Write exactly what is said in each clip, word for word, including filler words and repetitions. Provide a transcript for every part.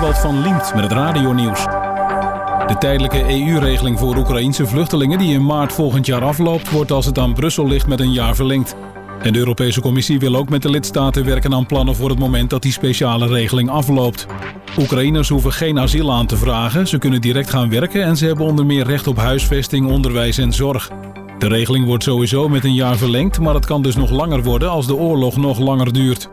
Ewald van Liemt met het radionieuws. De tijdelijke E U-regeling voor Oekraïense vluchtelingen die in maart volgend jaar afloopt, wordt als het aan Brussel ligt met een jaar verlengd. En de Europese Commissie wil ook met de lidstaten werken aan plannen voor het moment dat die speciale regeling afloopt. Oekraïners hoeven geen asiel aan te vragen, ze kunnen direct gaan werken en ze hebben onder meer recht op huisvesting, onderwijs en zorg. De regeling wordt sowieso met een jaar verlengd, maar het kan dus nog langer worden als de oorlog nog langer duurt.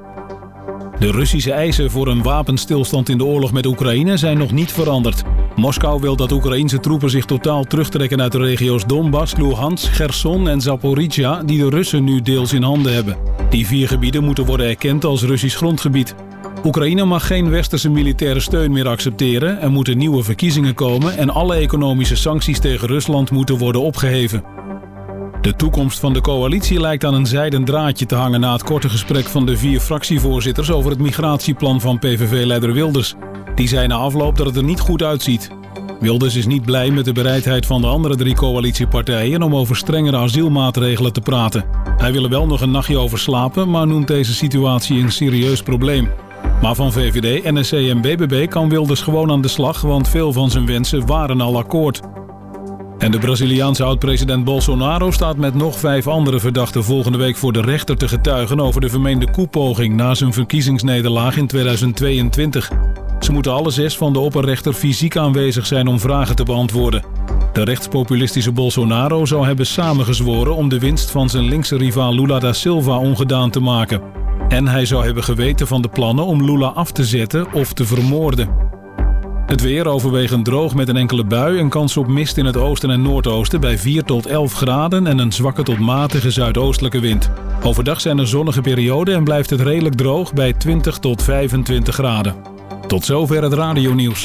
De Russische eisen voor een wapenstilstand in de oorlog met Oekraïne zijn nog niet veranderd. Moskou wil dat Oekraïense troepen zich totaal terugtrekken uit de regio's Donbass, Luhansk, Gerson en Zaporizhia, die de Russen nu deels in handen hebben. Die vier gebieden moeten worden erkend als Russisch grondgebied. Oekraïne mag geen westerse militaire steun meer accepteren, er moeten nieuwe verkiezingen komen en alle economische sancties tegen Rusland moeten worden opgeheven. De toekomst van de coalitie lijkt aan een zijden draadje te hangen na het korte gesprek van de vier fractievoorzitters over het migratieplan van P V V-leider Wilders. Die zei na afloop dat het er niet goed uitziet. Wilders is niet blij met de bereidheid van de andere drie coalitiepartijen om over strengere asielmaatregelen te praten. Hij wil er wel nog een nachtje over slapen, maar noemt deze situatie een serieus probleem. Maar van V V D, N S C en B B B kan Wilders gewoon aan de slag, want veel van zijn wensen waren al akkoord. En de Braziliaanse oud-president Bolsonaro staat met nog vijf andere verdachten volgende week voor de rechter te getuigen over de vermeende koepoging na zijn verkiezingsnederlaag in tweeduizend tweeëntwintig. Ze moeten alle zes van de opperrechter fysiek aanwezig zijn om vragen te beantwoorden. De rechtspopulistische Bolsonaro zou hebben samengezworen om de winst van zijn linkse rivaal Lula da Silva ongedaan te maken. En hij zou hebben geweten van de plannen om Lula af te zetten of te vermoorden. Het weer overwegend droog met een enkele bui en kans op mist in het oosten en noordoosten bij vier tot elf graden en een zwakke tot matige zuidoostelijke wind. Overdag zijn er zonnige perioden en blijft het redelijk droog bij twintig tot vijfentwintig graden. Tot zover het radionieuws.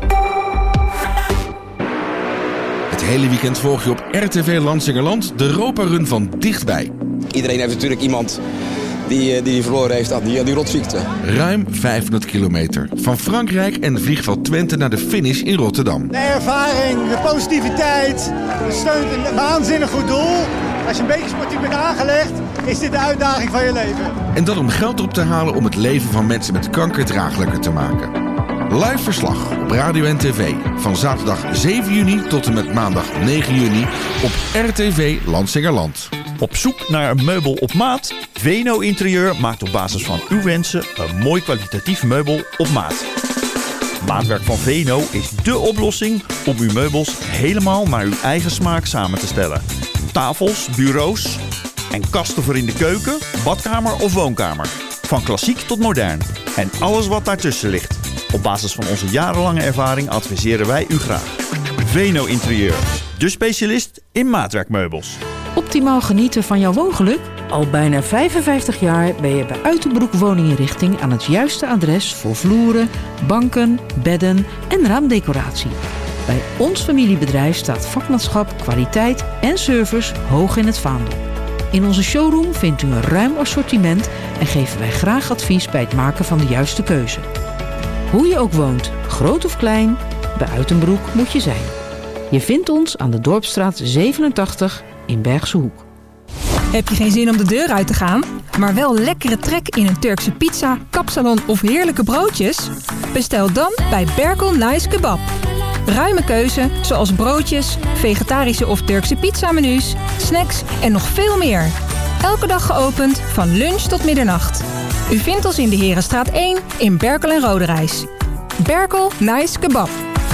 Het hele weekend volg je op R T V Lansingerland de Europa-run van dichtbij. Iedereen heeft natuurlijk iemand die die verloren heeft aan die, die rotziekte. Ruim vijfhonderd kilometer. Van Frankrijk en vliegveld Twente naar de finish in Rotterdam. De ervaring, de positiviteit, de steun, een waanzinnig goed doel. Als je een beetje sportief bent aangelegd, is dit de uitdaging van je leven. En dat om geld op te halen om het leven van mensen met kanker draaglijker te maken. Live verslag op radio en tv van zaterdag zeven juni tot en met maandag negen juni op R T V Lansingerland. Op zoek naar een meubel op maat? Veno Interieur maakt op basis van uw wensen een mooi kwalitatief meubel op maat. Maatwerk van Veno is dé oplossing om uw meubels helemaal naar uw eigen smaak samen te stellen. Tafels, bureaus en kasten voor in de keuken, badkamer of woonkamer. Van klassiek tot modern en alles wat daartussen ligt. Op basis van onze jarenlange ervaring adviseren wij u graag. Veno Interieur, de specialist in maatwerkmeubels. Optimaal genieten van jouw woongeluk? Al bijna vijfenvijftig jaar ben je bij Uitenbroek Woninginrichting aan het juiste adres voor vloeren, banken, bedden en raamdecoratie. Bij ons familiebedrijf staat vakmanschap, kwaliteit en service hoog in het vaandel. In onze showroom vindt u een ruim assortiment en geven wij graag advies bij het maken van de juiste keuze. Hoe je ook woont, groot of klein, bij Uitenbroek moet je zijn. Je vindt ons aan de Dorpsstraat zevenentachtig in Bergse Hoek. Heb je geen zin om de deur uit te gaan, maar wel lekkere trek in een Turkse pizza, kapsalon of heerlijke broodjes? Bestel dan bij Berkel Nice Kebab. Ruime keuze zoals broodjes, vegetarische of Turkse pizzamenu's, snacks en nog veel meer. Elke dag geopend van lunch tot middernacht. U vindt ons in de Herenstraat één in Berkel en Roderijs. Berkel Nice Kebab.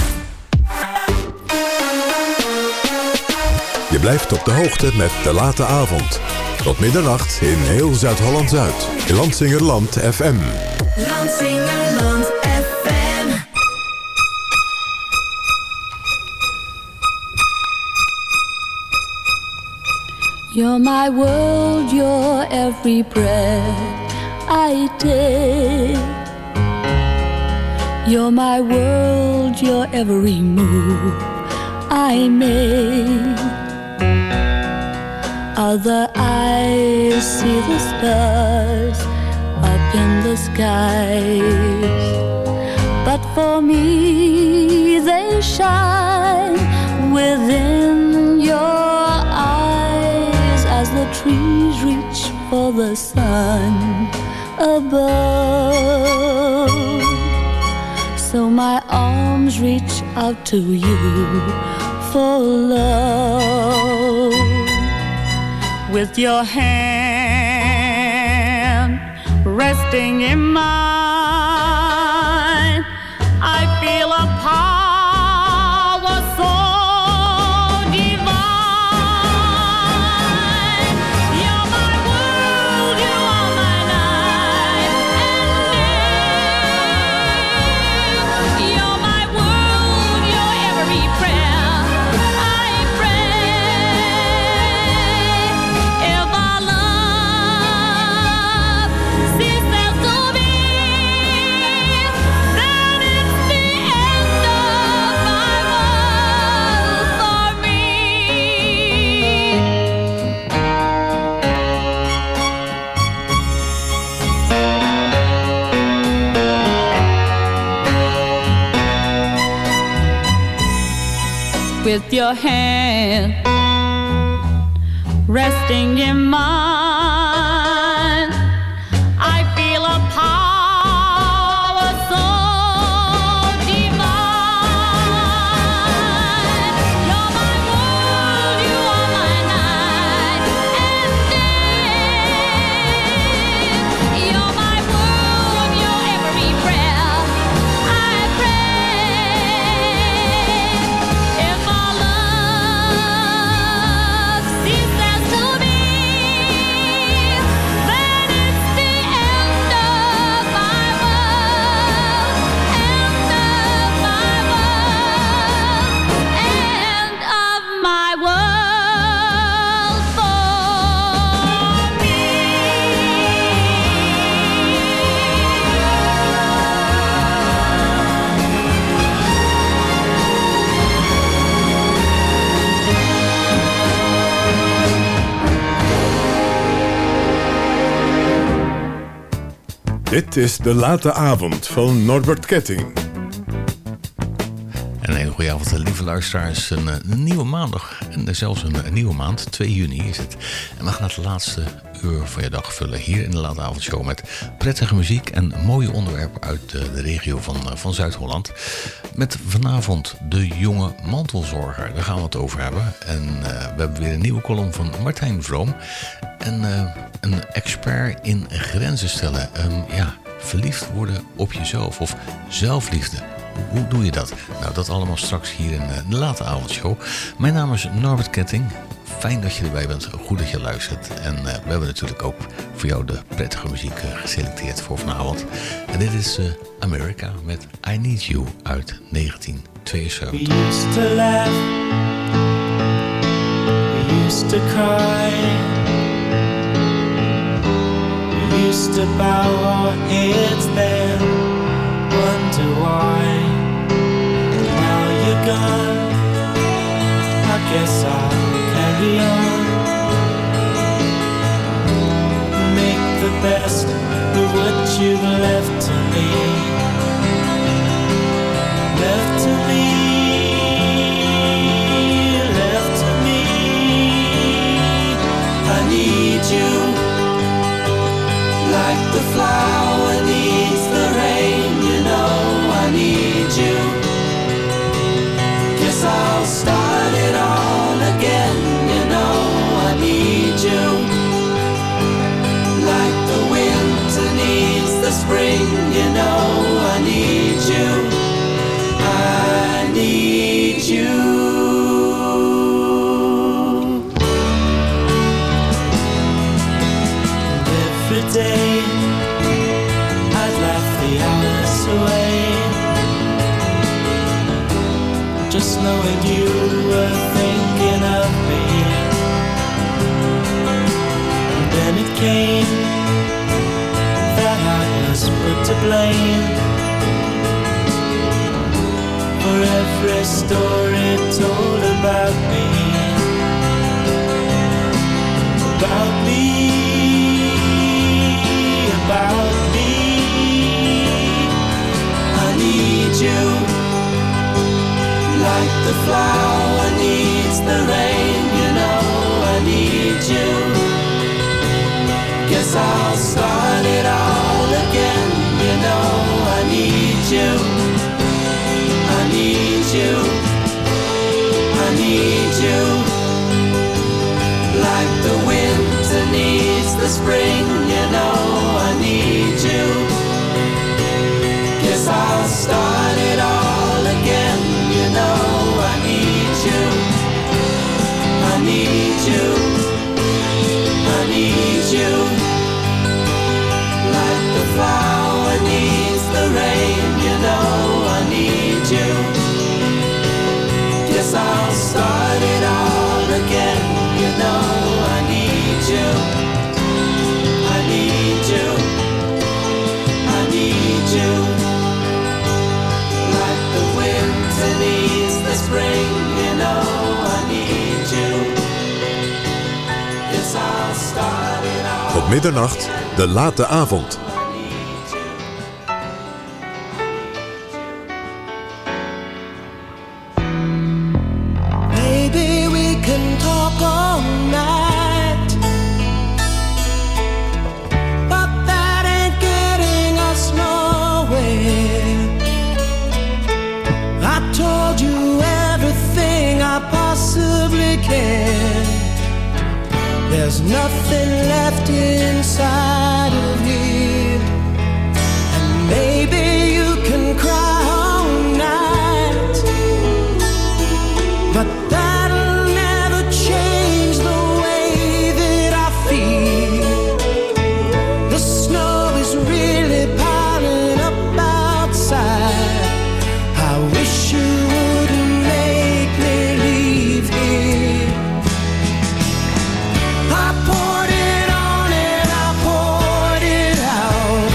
Je blijft op de hoogte met De Late Avond. Tot middernacht in heel Zuid-Holland-Zuid. In Lansingerland F M. Lansingerland F M. You're my world, you're every breath I take. You're my world, you're every move I make. Other eyes see the stars up in the skies, but for me they shine within your eyes as the trees reach for the sun above. so my arms reach out to you for love. With your hand resting in mine, I feel a power so divine. You're my world, you are my night and day. You're my world, you're every prayer I pray. If our love ceases to be, then it's the end of my world for me. With your hand resting in mine, I feel a power so divine. You're my world, you are my night and day. You're my world, you're every prayer I pray. If our love ceases to be, then it's the end of my world, end of my world, end of my world for me. Dit is De Late Avond van Norbert Ketting. En een hele goede avond, lieve luisteraars. Een, een nieuwe maandag en zelfs een, een nieuwe maand, twee juni is het. En we gaan het laatste uur van je dag vullen hier in de Late Avondshow met prettige muziek en mooie onderwerpen uit de, de regio van, van Zuid-Holland. Met vanavond de jonge mantelzorger, daar gaan we het over hebben. En uh, we hebben weer een nieuwe column van Martijn Vroom. En uh, een expert in grenzen stellen. Um, ja, verliefd worden op jezelf of zelfliefde. Hoe doe je dat? Nou, dat allemaal straks hier in de Late Avondshow. Mijn naam is Norbert Ketting. Fijn dat je erbij bent. Goed dat je luistert. En uh, we hebben natuurlijk ook voor jou de prettige muziek uh, geselecteerd voor vanavond. En dit is uh, America met I Need You uit negentien tweeënzeventig. We used to laugh. We used to cry. We used to bow our heads then. Wonder why. Now you're gone. I guess I'll carry on. Make the best of what you've left to me. Left to me. Left to me. I need you. Like the flower needs the rain, you know I need you. Guess I'll start it all again, you know I need you. Like the winter needs the spring, you know I need you. I need you. And every day I'd laugh the hours away, just knowing you were thinking of me. And then it came that I was put to blame for every story told about me. About me. About me. I need you. Like the flower needs the rain, you know I need you. Guess I'll start it all again, you know I need you. spring, you know I need you. Guess I'll start it all again, you know I need you. I need you. I need you. Like the flower needs the rain, you know I need you. Guess I'll start it all again, you know I need you. I need you. I need you. Like the winter needs the spring, you know I need you. Guess I'll start it all. Tot middernacht, de late avond. Maybe we can talk all night, but that ain't getting us nowhere. I told you everything I possibly can. There's nothing left inside of me, and maybe you can cry all night, but that'll never change the way that I feel. The snow is really piling up outside. I wish you wouldn't make me leave here. I poured it on and I poured it out.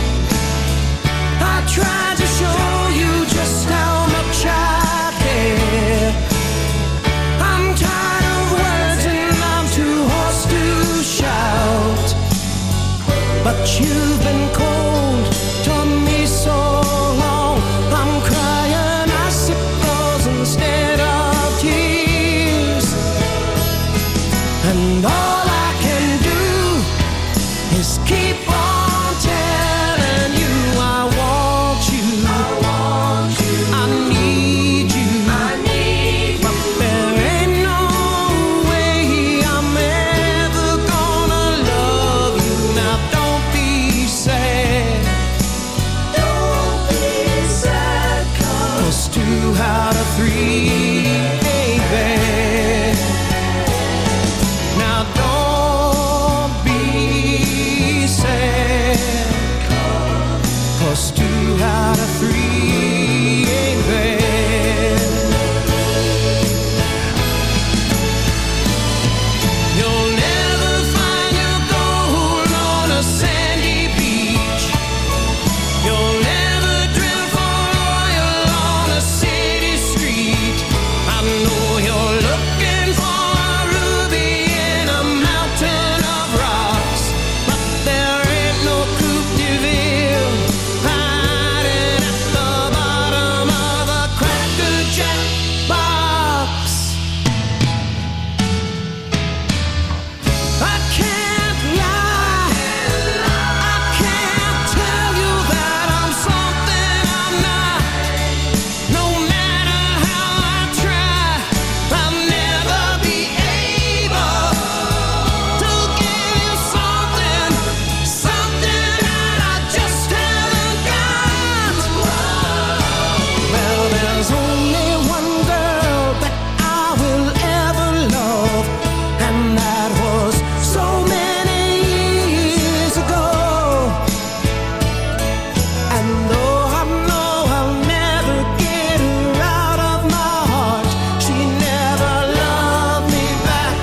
I tried to show you just how much I care. I'm tired of words and I'm too hoarse to shout, but you've been cold to me so long. I'm crying icicles instead of tears, and all I can do is keep on telling you I want you. I want you. I need you. I need you. But there ain't no way I'm ever gonna love you. Now don't be sad. Don't be sad, 'cause two out of three ain't bad. Now don't be sad, 'cause two out of three ain't bad. You'll never find your gold on a sandy beach. You'll never drill for oil on a city street. I know you're looking for a ruby in a mountain of rocks, but there ain't no Coupe de Ville hiding at the bottom of a Cracker Jack box. I can't lie, I can't tell you that I'm something I'm not. No matter how I try, I'll never be able to give you something, something that I just haven't got. Well, there's only one girl that I will ever love, and that was so many years ago. And though I know I'll never get her out of my heart, she never loved me back.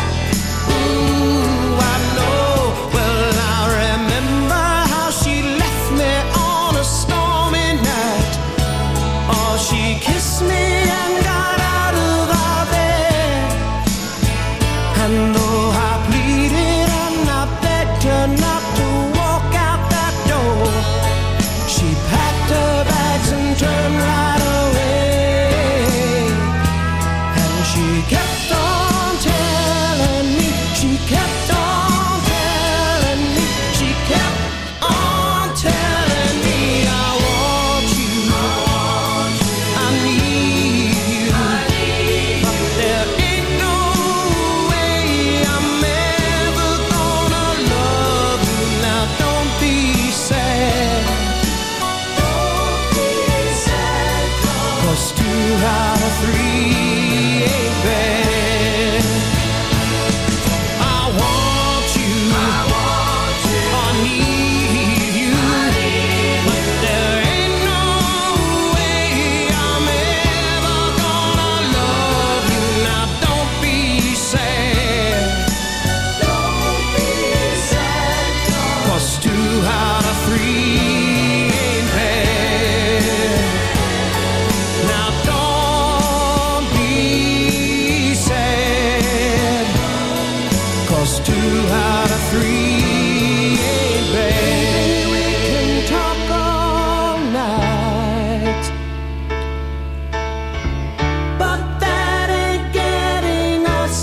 Ooh, I know. Well, I remember how she left me on a stormy night. Oh, she kissed me and got out of our bed. And though I pleaded and I begged her not to walk out that door, she packed her bags and turned right away. And she kept on telling me, she kept on telling me, she kept on telling me I want you, I need out of three ain't bad. I want you, I, want you. I need you, I need but there ain't no way I'm ever gonna love you. Now don't be sad, don't be sad, 'cause two out of three ain't bad. Now don't be sad, 'cause two out of three ain't bad. We can talk all night, but that ain't getting us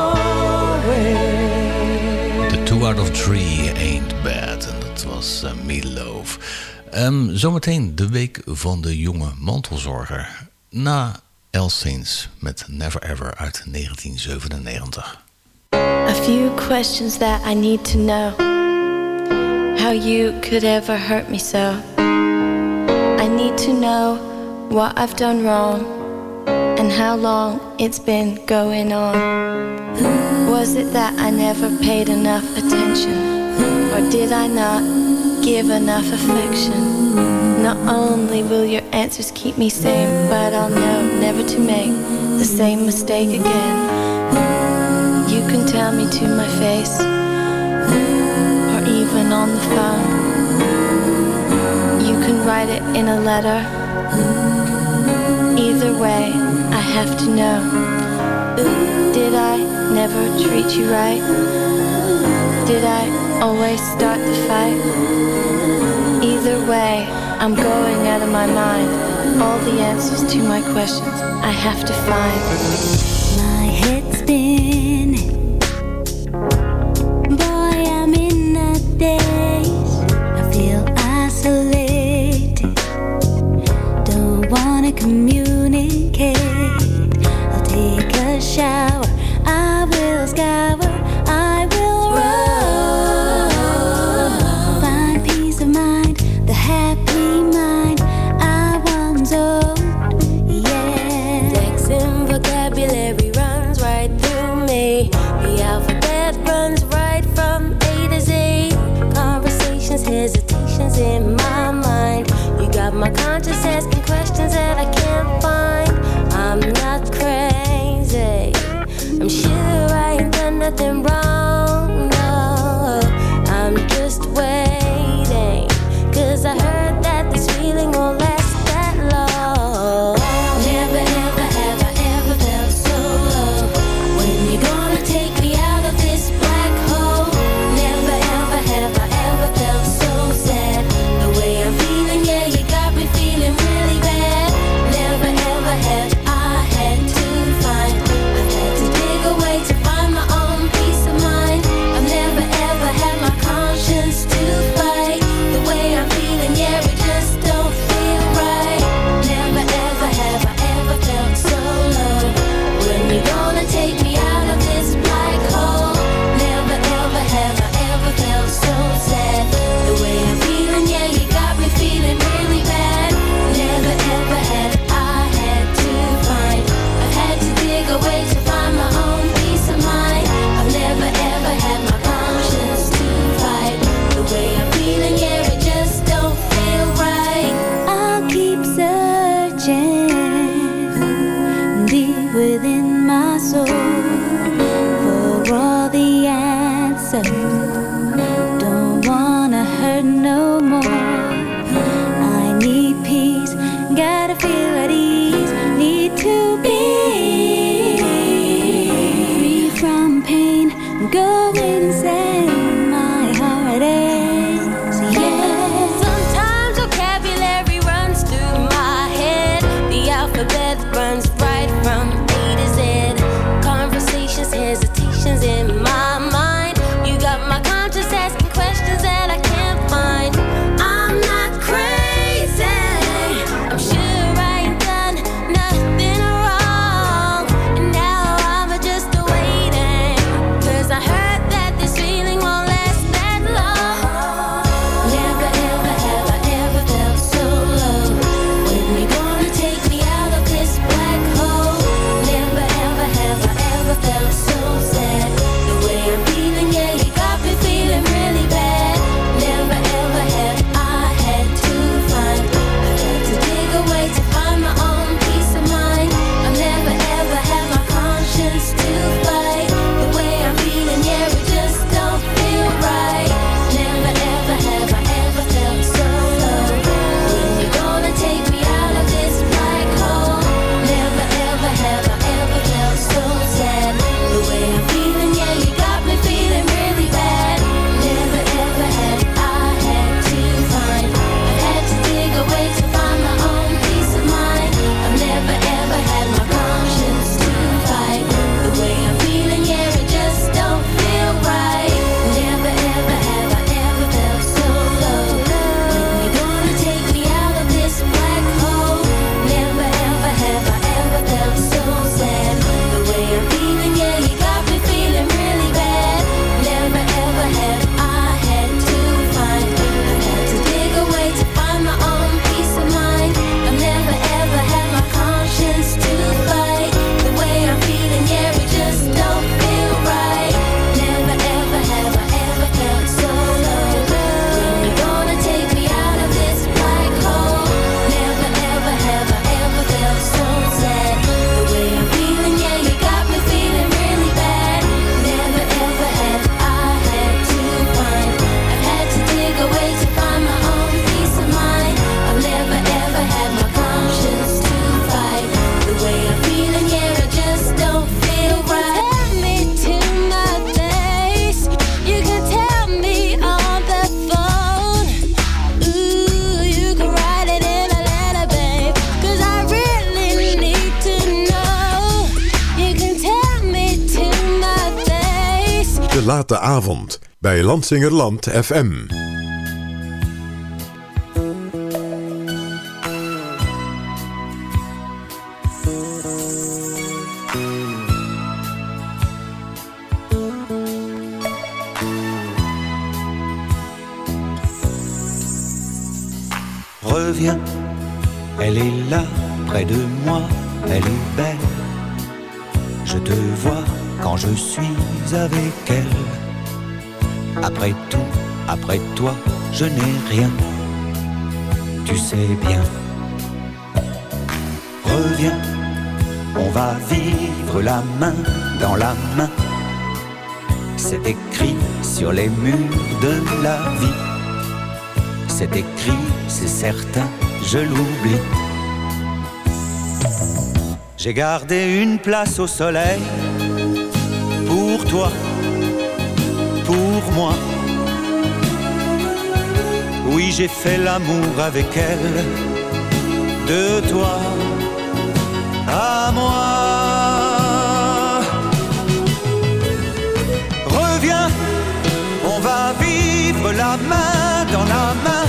nowhere. The two out of three ain't bad. En dat was uh, Meatloaf. Um, zometeen de week van de jonge mantelzorger. Na Al Saints met Never Ever uit negentien zevenennegentig. A few questions that I need to know. How you could ever hurt me so. I need to know what I've done wrong and how long it's been going on. Was it that I never paid enough attention, or did I not give enough affection? Not only will your answers keep me sane, but I'll know never to make the same mistake again. You can tell me to my face, or even on the phone. You can write it in a letter. Either way, I have to know. Did I never treat you right? Did I always start the fight? Either way, I'm going out of my mind. All the answers to my questions I have to find. My head's spinning. Boy, I'm in a daze. I feel isolated. Don't wanna communicate. I'll take a shower. I will scour. I will run. Find peace of mind. The happy mind I once owned. Yeah. Flexing vocabulary runs right through me. The alphabet runs right from A to Z. Conversations, hesitations in my mind. You got my conscience asking questions that I can't find. I'm not crazy. I'm sure I ain't done nothing wrong. No, I'm just waiting. 'Cause I heard that this feeling won't last that long. Never, ever, have I ever felt so low. When you gonna take me out of this black hole? Never, ever, have I ever felt so sad. The way I'm feeling, yeah, you got me feeling really bad. Never, ever have I had to find. I've had to dig away to find my own peace of mind. I've never, ever had my conscience to fight. The way I'm feeling, yeah, it just don't feel right. Never, ever have I ever felt so low. When you gonna take me out of this black hole? Never, ever have I ever felt so sad. The way I'm feeling, yeah, you got me feeling really bad. Never, ever have I had to find. I've had to dig away to find my own peace of mind. I've never, ever had my conscience to fight. The way I'm feeling, yeah, it just don't feel right. I'll keep searching deep within my soul for all the answers. Don't wanna hurt no more. I need peace, gotta feel at ease. Need to be free from pain, go insane. My heart aches, yeah. Sometimes vocabulary runs through my head. The alphabet runs right from A to Z. Conversations, hesitations in my mind. You got my conscience asking questions that I can't find. I'm not crazy. I'm sure I ain't done nothing wrong. And now I'm just waiting. 'Cause I heard Late Avond bij Lansingerland F M. Reviens, elle est là, près de moi, elle est belle. Je te vois quand je suis avec elle. Après tout, après toi, je n'ai rien. Tu sais bien. Reviens, on va vivre la main dans la main. C'est écrit sur les murs de la vie. C'est écrit, c'est certain, je l'oublie. J'ai gardé une place au soleil pour toi, pour moi. Oui, j'ai fait l'amour avec elle, de toi à moi. Reviens, on va vivre la main dans la main.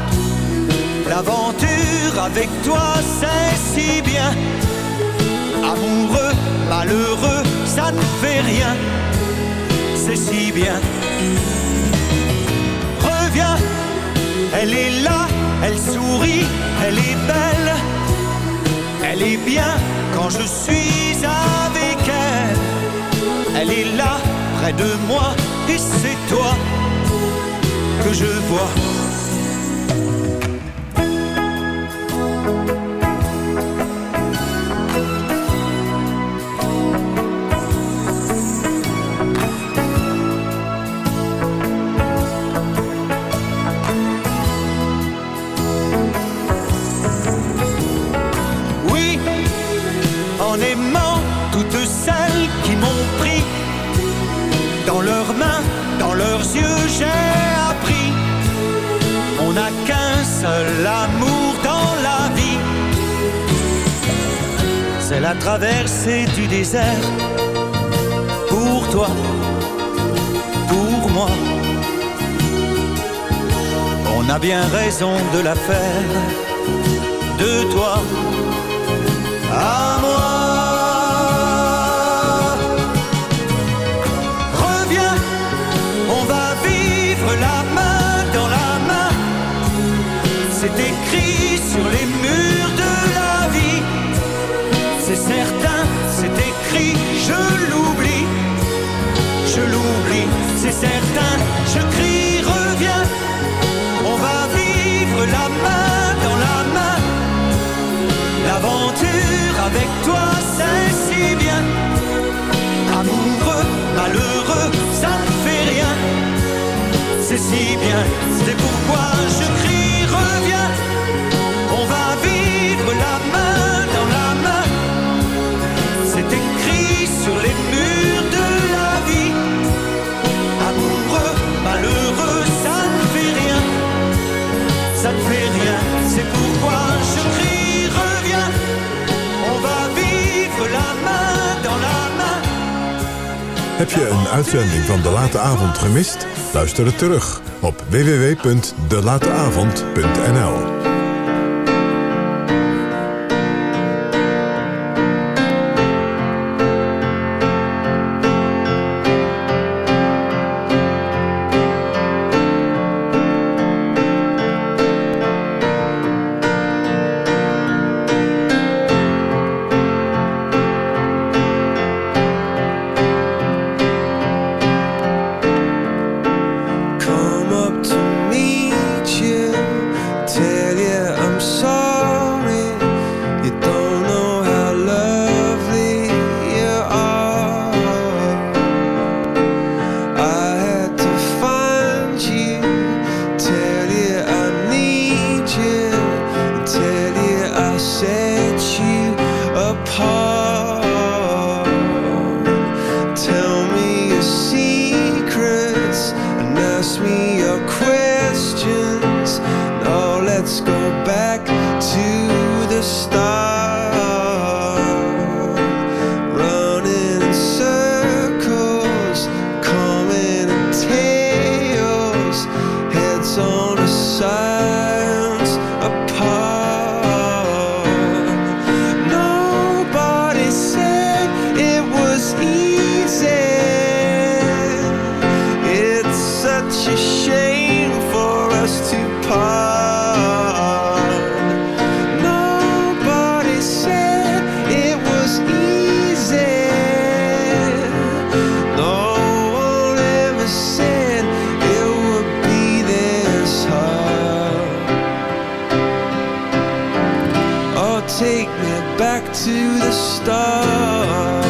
L'aventure avec toi, c'est si bien. Amoureux, malheureux, ça ne fait rien. C'est si bien. Reviens, elle est là, elle sourit, elle est belle. Elle est bien quand je suis avec elle. Elle est là, près de moi, et c'est toi que je vois. L'amour dans la vie, c'est la traversée du désert. Pour toi, pour moi, on a bien raison de la faire. De toi à moi. Reviens, on va vivre la main dans la main. C'est écrit sur les murs de la vie. C'est certain, c'est écrit, je l'oublie. Je l'oublie, c'est certain, je crie, reviens. On va vivre la main dans la main. L'aventure avec toi, c'est si bien. Amoureux, malheureux, ça ne fait rien. C'est si bien, c'est pourquoi je crie, reviens. On va vivre la main dans la main. C'est écrit sur les murs de la vie. Amoureux, malheureux, ça ne fait rien. Ça ne fait rien, c'est pourquoi je crie, reviens. On va vivre la main dans la main. Heb je een uitzending van De Late Avond gemist? Luister het terug op w w w punt de late avond punt n l. Come up to meet you, tell back to the start.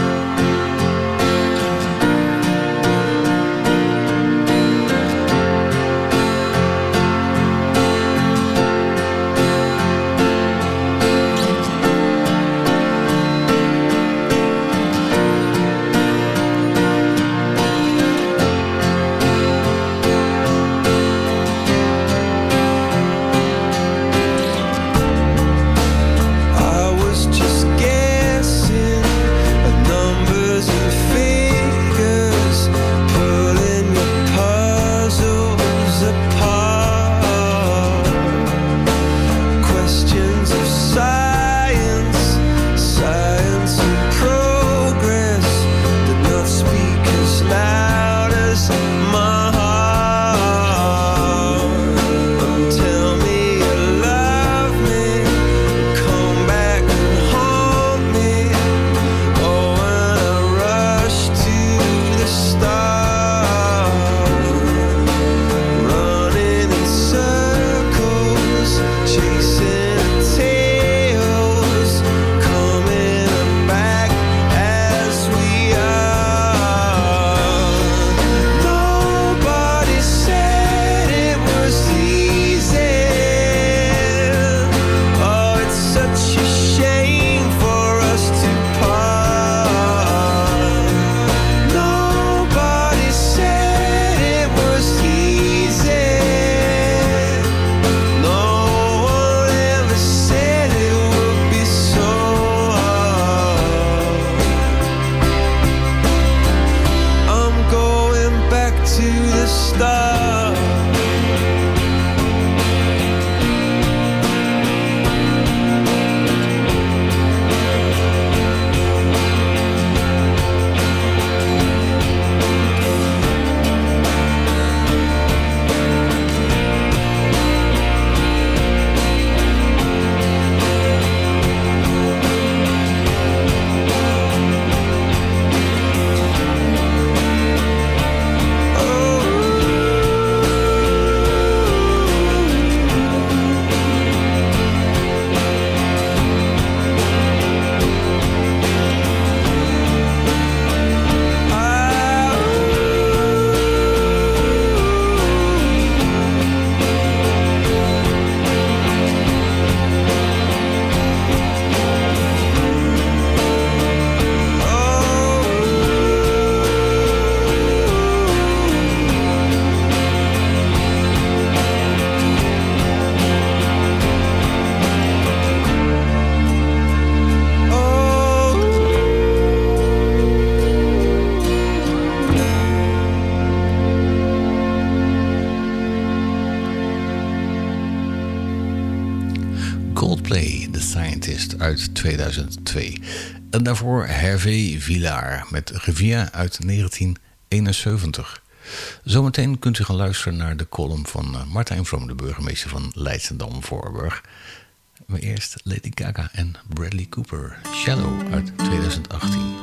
Coldplay, The Scientist uit tweeduizend twee. En daarvoor Hervé Villard met Revia uit negentien eenenzeventig. Zometeen kunt u gaan luisteren naar de column van Martijn Vroom, de burgemeester van Leidschendam-Voorburg. Maar eerst Lady Gaga en Bradley Cooper, Shallow uit tweeduizend achttien.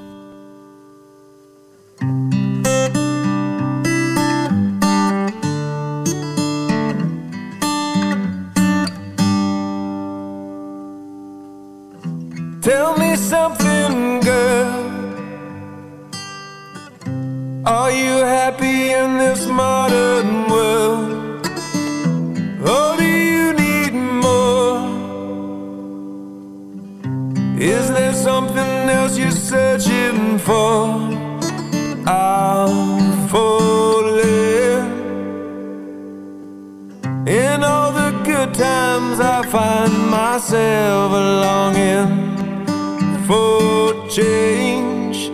Tell me something, girl. Are you happy in this modern world? Or do you need more? Is there something else you're searching for? I'm falling. In all the good times I find myself longing for change,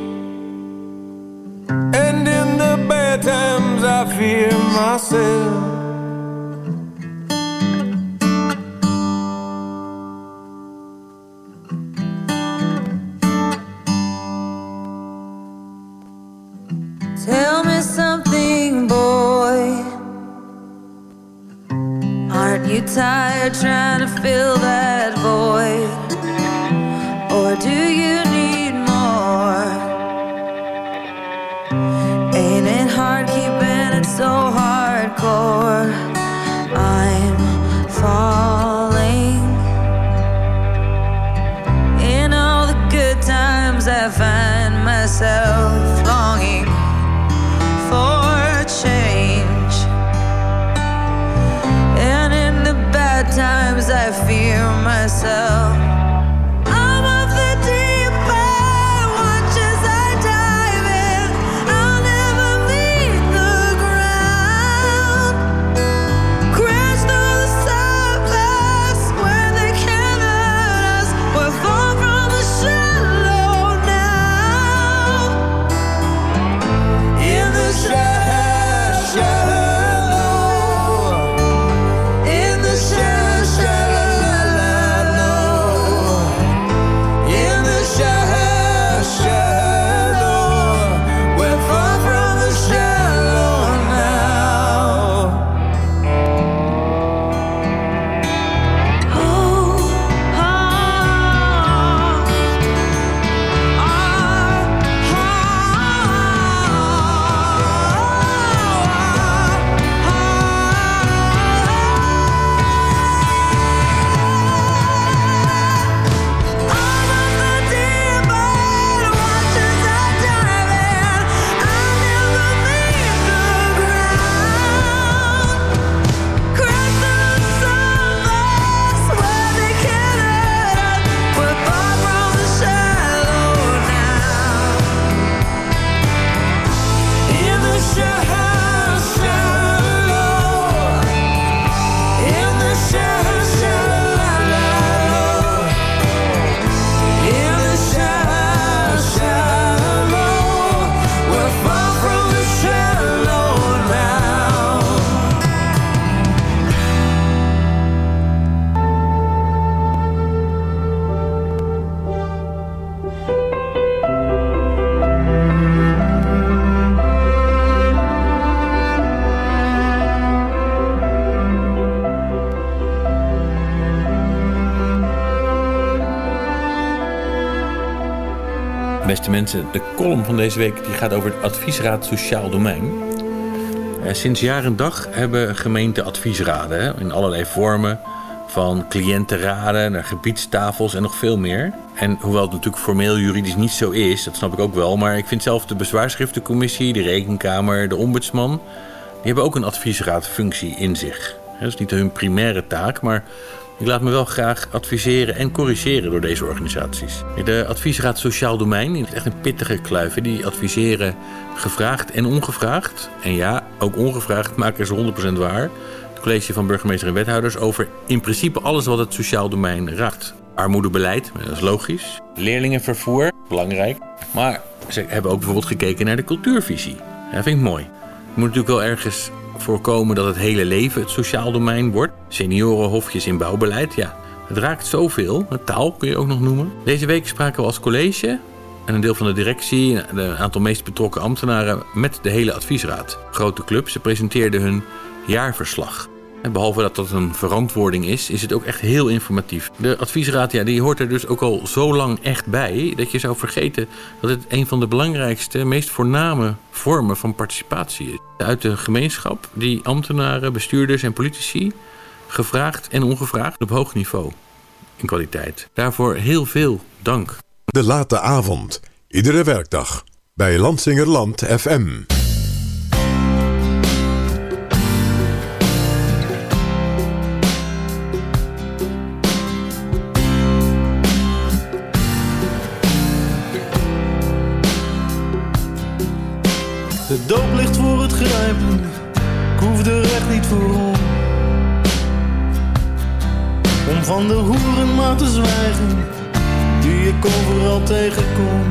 and in the bad times I fear myself. Tell me something, boy. Aren't you tired trying to fill that void? Or do you need more? Ain't it hard keeping it so hardcore? I'm falling. I find myself longing for change. And in the bad times I fear myself. I'm of the deep end, watch as I dive in. I'll never meet the ground. Crash through the surface where they can't hurt us. We're far from the shallow now. In the shallow, shallow. In the shallow, shallow. In the shallow, shallow. We're far from the shallow now. Oh, Beste mensen, de column van deze week die gaat over het Adviesraad Sociaal Domein. Eh, sinds jaar en dag hebben gemeenten adviesraden, hè, in allerlei vormen. Van cliëntenraden naar gebiedstafels en nog veel meer. En hoewel het natuurlijk formeel juridisch niet zo is, dat snap ik ook wel. Maar ik vind zelf de bezwaarschriftencommissie, de rekenkamer, de ombudsman, die hebben ook een adviesraadfunctie in zich. Dat is niet hun primaire taak, maar ik laat me wel graag adviseren en corrigeren door deze organisaties. De Adviesraad Sociaal Domein is echt een pittige kluif. Die adviseren gevraagd en ongevraagd. En ja, ook ongevraagd maken ze honderd procent waar. Het college van burgemeester en wethouders over in principe alles wat het sociaal domein raakt. Armoedebeleid, dat is logisch. Leerlingenvervoer, belangrijk. Maar ze hebben ook bijvoorbeeld gekeken naar de cultuurvisie. Dat vind ik mooi. Het moet natuurlijk wel ergens voorkomen dat het hele leven het sociaal domein wordt. Seniorenhofjes in bouwbeleid, ja, het raakt zoveel. Taal kun je ook nog noemen. Deze week spraken we als college en een deel van de directie, een aantal meest betrokken ambtenaren met de hele adviesraad. Grote club, ze presenteerden hun jaarverslag. En behalve dat dat een verantwoording is, is het ook echt heel informatief. De adviesraad, ja, die hoort er dus ook al zo lang echt bij, dat je zou vergeten dat het een van de belangrijkste, meest voorname vormen van participatie is. Uit de gemeenschap die ambtenaren, bestuurders en politici, gevraagd en ongevraagd, op hoog niveau in kwaliteit. Daarvoor heel veel dank. De late avond, iedere werkdag, bij Lansingerland F M. De doop ligt voor het grijpen, ik hoef er echt niet voor om. Om van de hoeren maar te zwijgen, die ik overal tegenkom.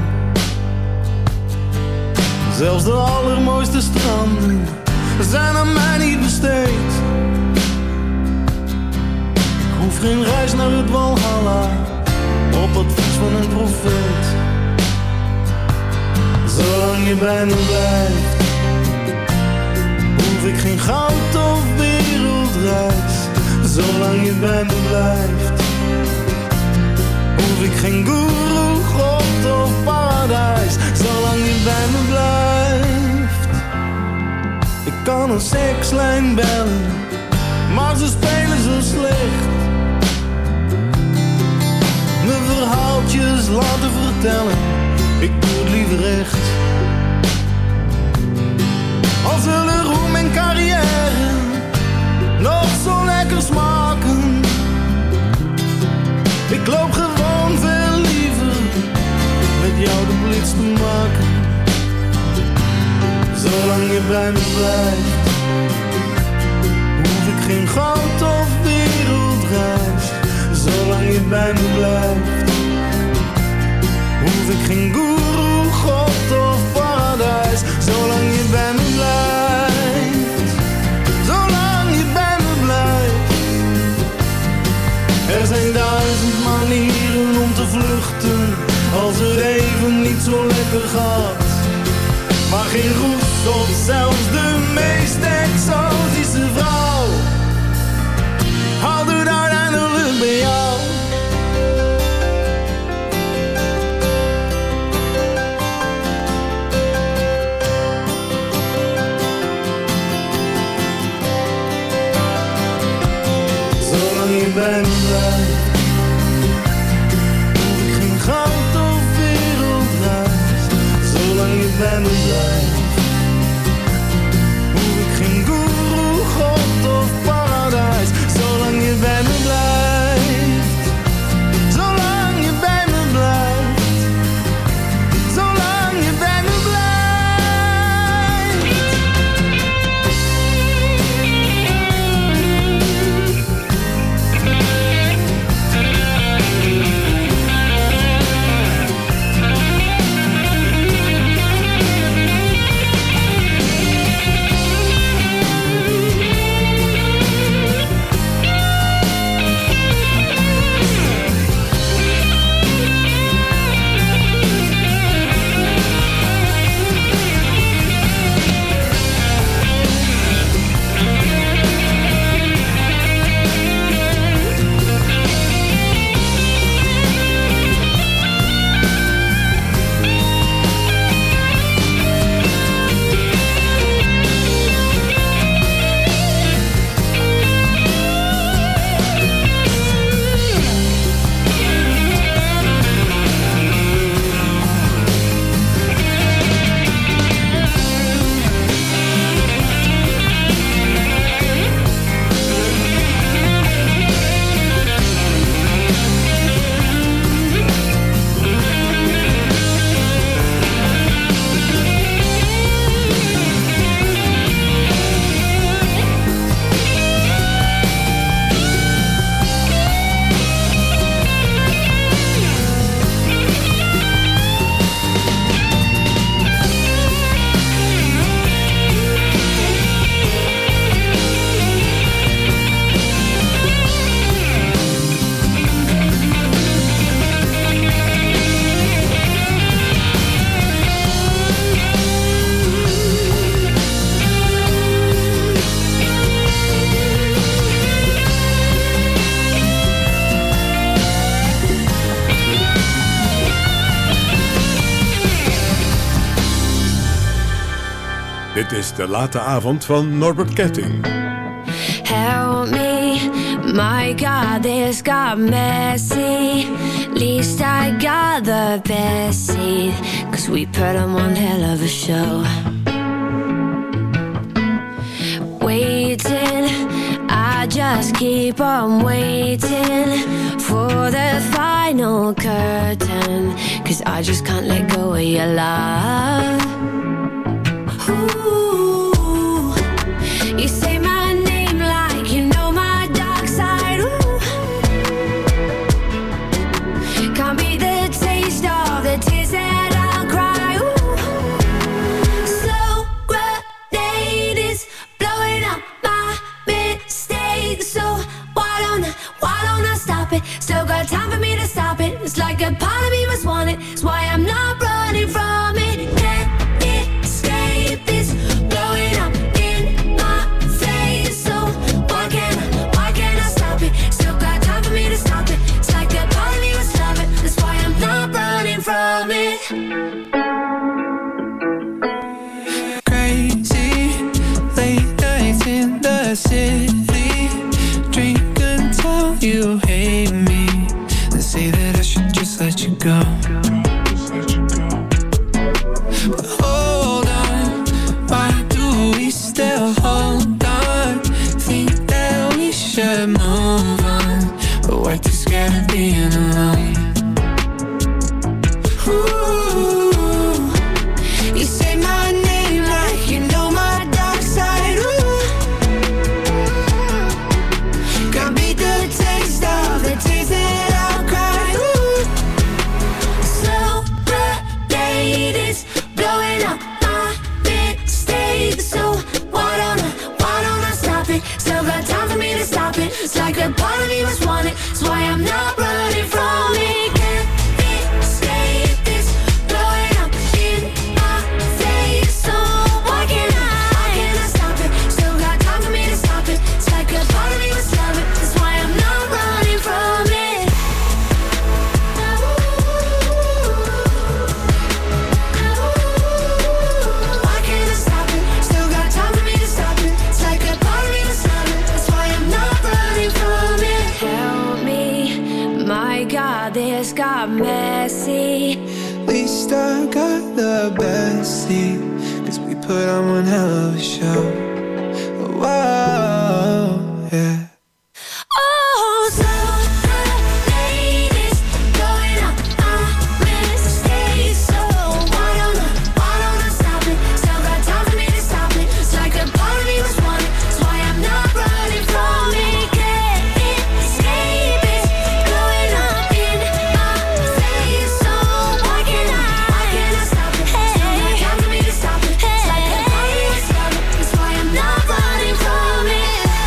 Zelfs de allermooiste stranden zijn aan mij niet besteed. Ik hoef geen reis naar het Walhalla, op advies van een profeet. Zolang je bij me blijft, hoef ik geen goud of wereldreis. Zolang je bij me blijft, hoef ik geen guru, god of paradijs. Zolang je bij me blijft, ik kan een sekslijn bellen, maar ze spelen zo slecht. Me verhaaltjes laten vertellen, ik doe het liever echt. Al zullen roem en carrière nog zo lekker smaken, ik loop gewoon veel liever met jou de blitz te maken. Zolang je bij me blijft, hoef ik geen goud of wereldreis. Zolang je bij me blijft, hoef ik geen goeroe, god of paradijs. Zolang je bij me blijft, zolang je bij me blijft. Er zijn duizend manieren om te vluchten, als het even niet zo lekker gaat. Maar geen roes of zelfs de meest exotische vrouw houdt het uiteindelijk bij jou. Zolang je bij me blijft, hoef ik geen goud of wereldreis. Zolang je bij me blijft, hoef ik geen goeroe, god of paradijs. Zolang je bij me blijft, zolang je bij me blijft, zolang je bij me blijft. Dit is de late avond van Norbert Ketting. Help me, my God, this got messy. Least I got the best seat, cause we put on one hell of a show. Waiting, I just keep on waiting for the final curtain, cause I just can't let go of your love. Ooh, you say my name like you know my dark side. Ooh, can't be the taste of the tears that I'll cry. Ooh, slow grenade is blowing up my mistakes. So why don't I, why don't I stop it? Still got time for me to stop it. It's like a part of me must want it. It's why I'm not running from it. Can't escape this blowing up in my face. So why can't I, why can't I stop it? Still got time for me to stop it. It's like a part of me must love it. That's why I'm not running from it. Crazy late nights in the city. Drink until you hate me. They say that I should just let you go. got messy. At least I got the best seat, cause we put on one hell of a show. Whoa, yeah. Oh, so the ladies going up on this stage. So why don't I, why don't I stop it? Still got time for me to stop it. It's like a part of me was wanted. That's why I'm not running from it. Can't escape it. Going up in my face. So why can't I, why can't I stop it? Still got time for me to stop it. It's like a part of me was wanted. That's why I'm not running from it.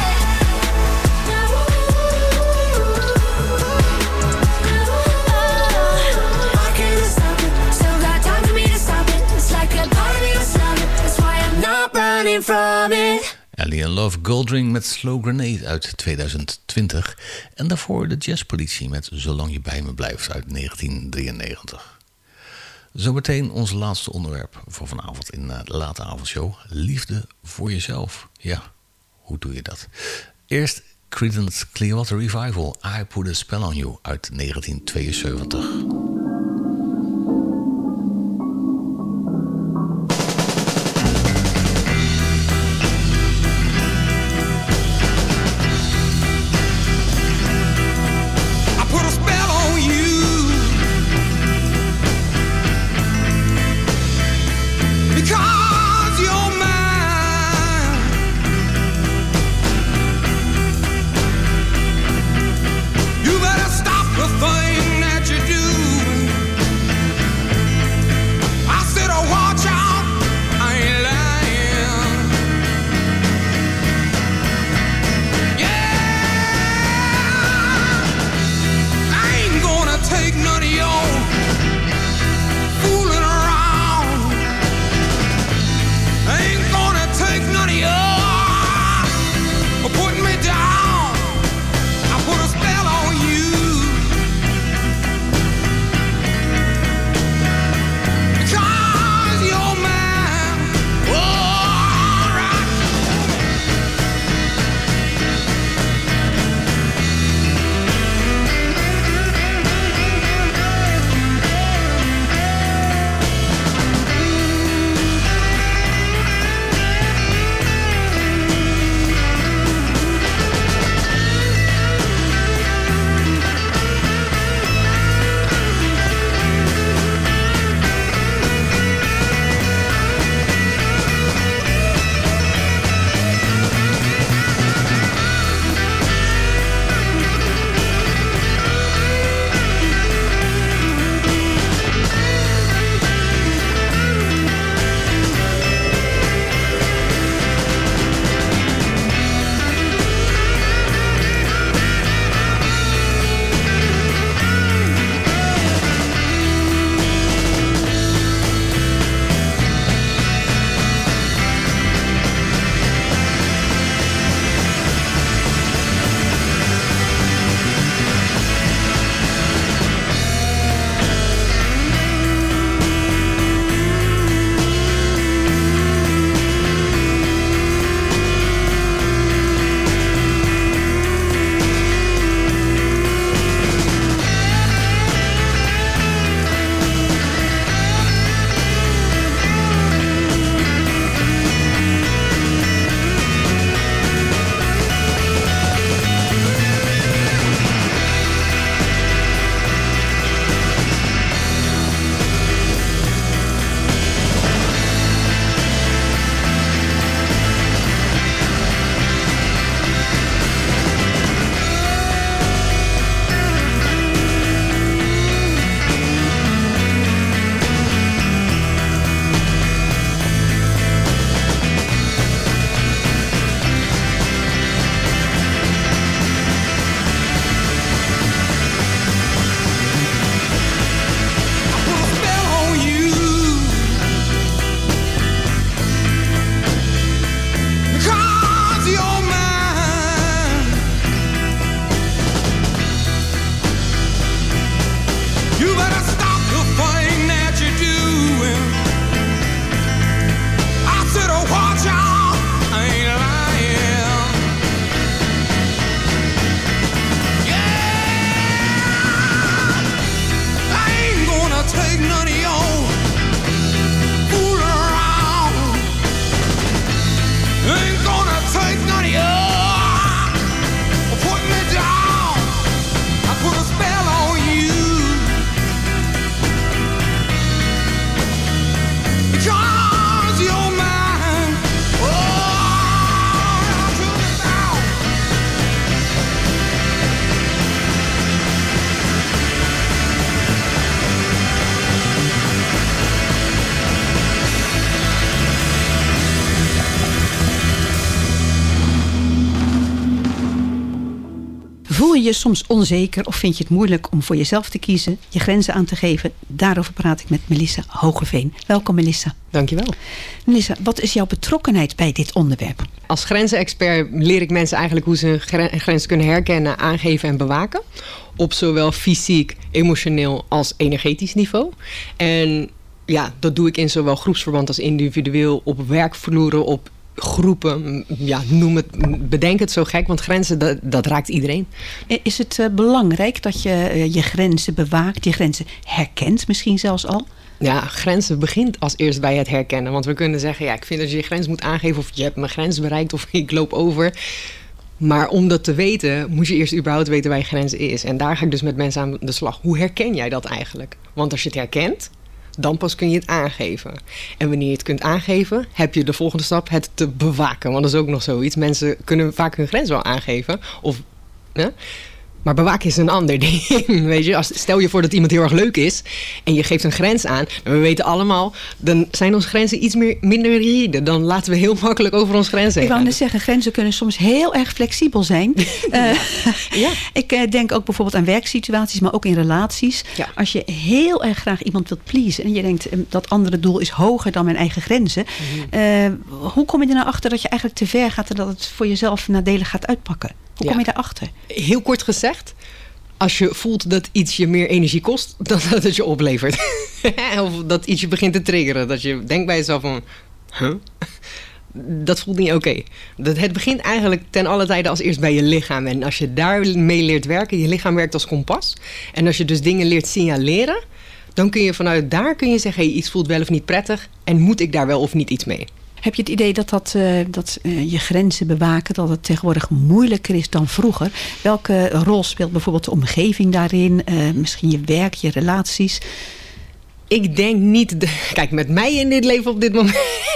From it. Ellie and Love Goldring met Slow Grenade uit tweeduizend twintig. En daarvoor de Jazzpolitie met Zolang je bij me blijft uit negentien drieënnegentig. Zometeen ons laatste onderwerp voor vanavond in de late avondshow. Liefde voor jezelf. Ja, hoe doe je dat? Eerst Creedence Clearwater Revival, I Put a Spell on You uit negentien tweeënzeventig. You better stop the thing that you do. Voel je je soms onzeker of vind je het moeilijk om voor jezelf te kiezen, je grenzen aan te geven? Daarover praat ik met Melissa Hogeveen. Welkom Melissa. Dankjewel. Melissa, wat is jouw betrokkenheid bij dit onderwerp? Als grenzenexpert leer ik mensen eigenlijk hoe ze gren- grenzen kunnen herkennen, aangeven en bewaken. Op zowel fysiek, emotioneel als energetisch niveau. En ja, dat doe ik in zowel groepsverband als individueel, op werkvloeren, op groepen. Ja, noem het, bedenk het zo gek, want grenzen, dat, dat raakt iedereen. Is het uh, belangrijk dat je uh, je grenzen bewaakt, je grenzen herkent misschien zelfs al? Ja, grenzen begint als eerst bij het herkennen. Want we kunnen zeggen, ja, ik vind dat je je grens moet aangeven, of je hebt mijn grens bereikt of ik loop over. Maar om dat te weten, moet je eerst überhaupt weten waar je grens is. En daar ga ik dus met mensen aan de slag. Hoe herken jij dat eigenlijk? Want als je het herkent, dan pas kun je het aangeven. En wanneer je het kunt aangeven, heb je de volgende stap, het te bewaken. Want dat is ook nog zoiets. Mensen kunnen vaak hun grens wel aangeven. Of, hè? Maar bewaken is een ander ding. Weet je? Als, stel je voor dat iemand heel erg leuk is en je geeft een grens aan. En we weten allemaal, dan zijn onze grenzen iets meer, minder rigide. Dan laten we heel makkelijk over onze grenzen heen. Ik wou net zeggen, grenzen kunnen soms heel erg flexibel zijn. ja. Uh, ja. Ik uh, denk ook bijvoorbeeld aan werksituaties, maar ook in relaties. Ja. Als je heel erg graag iemand wilt pleasen en je denkt, um, dat andere doel is hoger dan mijn eigen grenzen. Mm-hmm. Uh, hoe kom je er nou achter dat je eigenlijk te ver gaat en dat het voor jezelf nadelig gaat uitpakken? Hoe kom je daarachter? Heel kort gezegd, als je voelt dat iets je meer energie kost dan dat het je oplevert. Of dat iets je begint te triggeren. Dat je denkt bij jezelf van, huh? Dat voelt niet oké. Okay. Het begint eigenlijk ten alle tijde als eerst bij je lichaam. En als je daarmee leert werken, je lichaam werkt als kompas. En als je dus dingen leert signaleren, dan kun je vanuit daar kun je zeggen, hey, iets voelt wel of niet prettig. En moet ik daar wel of niet iets mee? Heb je het idee dat, dat, uh, dat uh, je grenzen bewaken, dat het tegenwoordig moeilijker is dan vroeger? Welke rol speelt bijvoorbeeld de omgeving daarin? Uh, misschien je werk, je relaties? Ik denk niet... De, kijk, met mij in dit leven op dit moment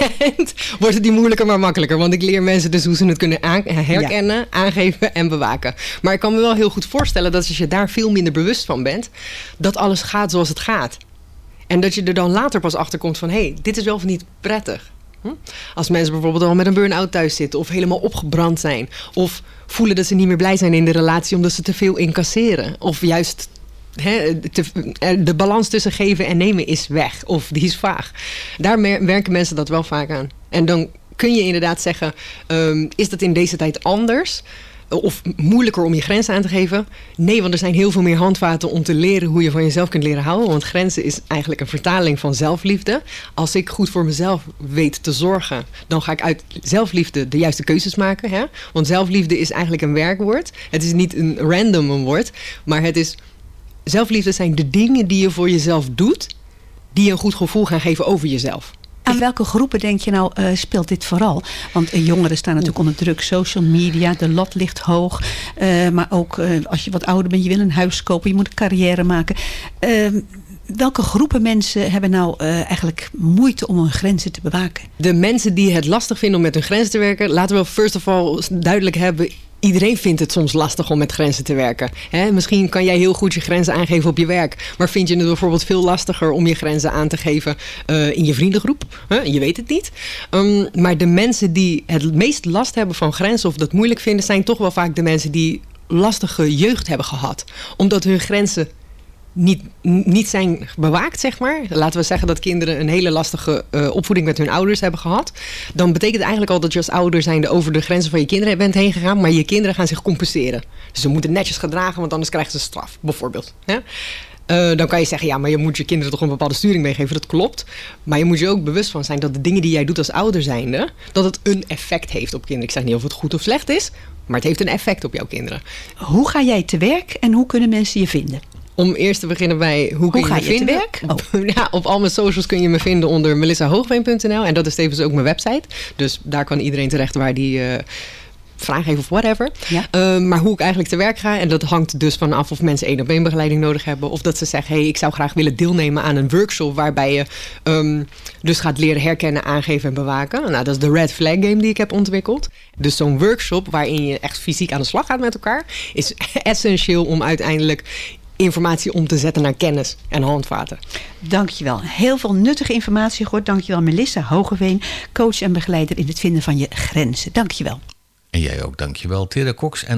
wordt het niet moeilijker, maar makkelijker. Want ik leer mensen dus hoe ze het kunnen aan, herkennen, ja. aangeven en bewaken. Maar ik kan me wel heel goed voorstellen dat als je daar veel minder bewust van bent, dat alles gaat zoals het gaat. En dat je er dan later pas achter komt van, hé, hey, dit is wel of niet prettig. Als mensen bijvoorbeeld al met een burn-out thuis zitten of helemaal opgebrand zijn. Of voelen dat ze niet meer blij zijn in de relatie omdat ze te veel incasseren. Of juist he, te, de balans tussen geven en nemen is weg. Of die is vaag. Daar merken mensen dat wel vaak aan. En dan kun je inderdaad zeggen, um, is dat in deze tijd anders? Of moeilijker om je grenzen aan te geven? Nee, want er zijn heel veel meer handvaten om te leren hoe je van jezelf kunt leren houden. Want grenzen is eigenlijk een vertaling van zelfliefde. Als ik goed voor mezelf weet te zorgen, dan ga ik uit zelfliefde de juiste keuzes maken. Hè? Want zelfliefde is eigenlijk een werkwoord. Het is niet een random een woord, maar het is... Zelfliefde zijn de dingen die je voor jezelf doet, die je een goed gevoel gaan geven over jezelf. Aan welke groepen denk je nou uh, speelt dit vooral? Want uh, jongeren staan natuurlijk onder druk. Social media, de lat ligt hoog. Uh, maar ook uh, als je wat ouder bent, je wil een huis kopen. Je moet een carrière maken. Uh, welke groepen mensen hebben nou uh, eigenlijk moeite om hun grenzen te bewaken? De mensen die het lastig vinden om met hun grenzen te werken, laten we first of all duidelijk hebben. Iedereen vindt het soms lastig om met grenzen te werken. He, misschien kan jij heel goed je grenzen aangeven op je werk. Maar vind je het bijvoorbeeld veel lastiger om je grenzen aan te geven uh, in je vriendengroep? Huh? Je weet het niet. Um, maar de mensen die het meest last hebben van grenzen of dat moeilijk vinden, zijn toch wel vaak de mensen die lastige jeugd hebben gehad. Omdat hun grenzen niet, niet zijn bewaakt, zeg maar. Laten we zeggen dat kinderen een hele lastige uh, opvoeding met hun ouders hebben gehad. Dan betekent het eigenlijk al dat je als ouder zijnde over de grenzen van je kinderen bent heen gegaan. Maar je kinderen gaan zich compenseren. Dus ze moeten netjes gedragen, want anders krijgen ze straf, bijvoorbeeld. Ja? Uh, dan kan je zeggen, ja, maar je moet je kinderen toch een bepaalde sturing meegeven. Dat klopt. Maar je moet je ook bewust van zijn dat de dingen die jij doet als ouder zijnde, dat het een effect heeft op kinderen. Ik zeg niet of het goed of slecht is, maar het heeft een effect op jouw kinderen. Hoe ga jij te werk en hoe kunnen mensen je vinden? Om eerst te beginnen bij hoe, hoe kun je ga me je vinden. te werk? Oh. Ja, op al mijn socials kun je me vinden onder melissa hogeveen punt n l. En dat is tevens ook mijn website. Dus daar kan iedereen terecht waar die uh, vragen heeft of whatever. Ja. Uh, maar hoe ik eigenlijk te werk ga. En dat hangt dus vanaf of mensen één op één begeleiding nodig hebben. Of dat ze zeggen, hey, ik zou graag willen deelnemen aan een workshop waarbij je um, dus gaat leren herkennen, aangeven en bewaken. Nou, dat is de Red Flag Game die ik heb ontwikkeld. Dus zo'n workshop waarin je echt fysiek aan de slag gaat met elkaar is essentieel om uiteindelijk informatie om te zetten naar kennis en handvaten. Dankjewel. Heel veel nuttige informatie gehoord. Dankjewel Melissa Hogeveen, coach en begeleider in het vinden van je grenzen. Dankjewel. En jij ook, dankjewel. Tera Cox. En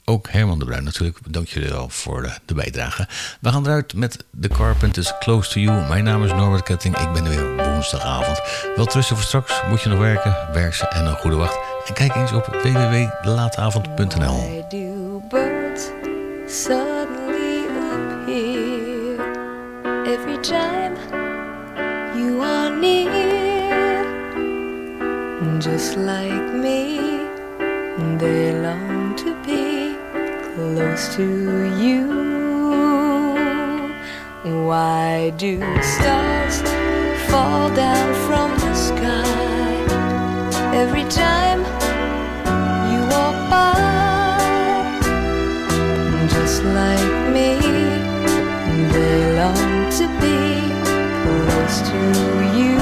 ook Herman de Bruin natuurlijk. Dank jullie wel voor de, de bijdrage. We gaan eruit met The Carpenters Close to You. Mijn naam is Norbert Ketting. Ik ben er weer woensdagavond. Wel trusten voor straks. Moet je nog werken? Werk ze en een goede wacht. En kijk eens op w w w punt de late avond punt n l. Why do birds suddenly appear every time you are near? Just like me, they long to be close to you. Why do stars fall down from the sky every time you walk by? Just like me, they long to be close to you.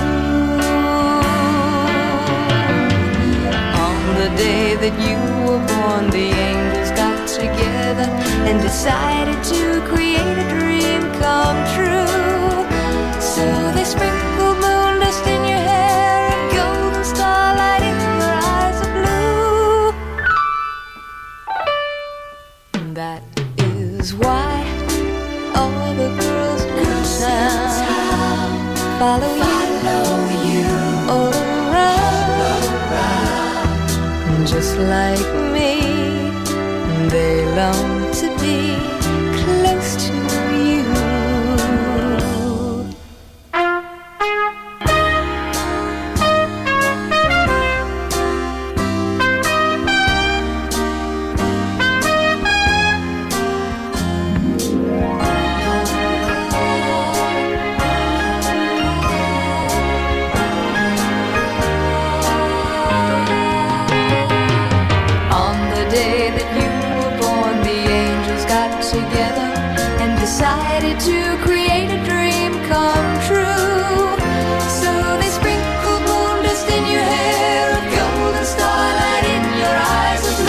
On the day that you were born, the angels got together and decided to create a dream come true. So they sprinkled moon dust in your hair and golden starlight in your eyes of blue. That is why all the girls in town follow you all around. Just like me, they long to be close to you. Decided to create a dream come true. So they sprinkled moon dust in your hair, a golden starlight in your eyes of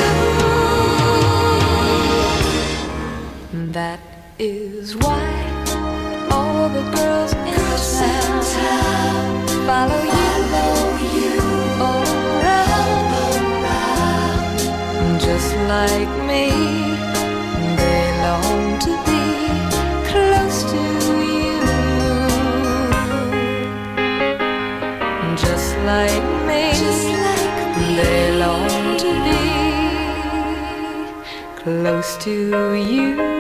blue. That is why all the girls in town follow you all around. Just like me, they long to be close to you. Just like me, Just like me. They long to be close to you.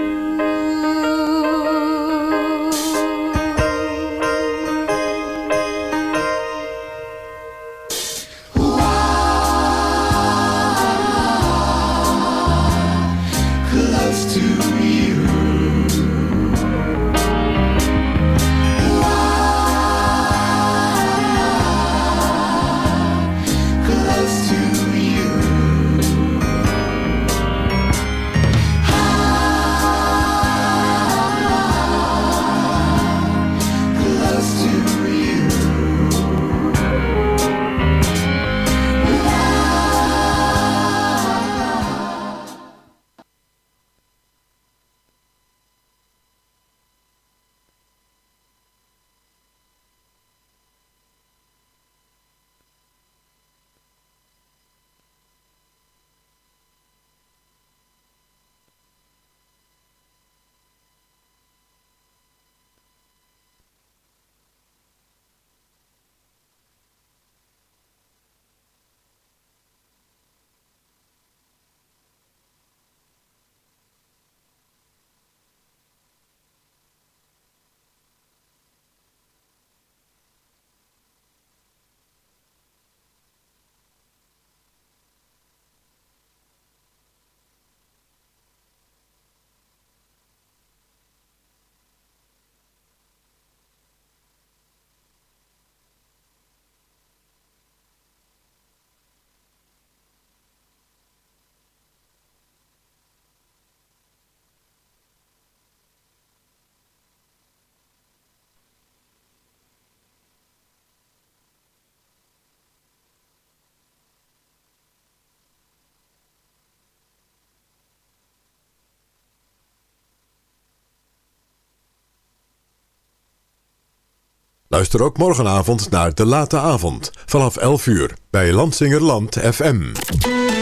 Luister ook morgenavond naar De Late Avond vanaf elf uur bij Lansingerland F M.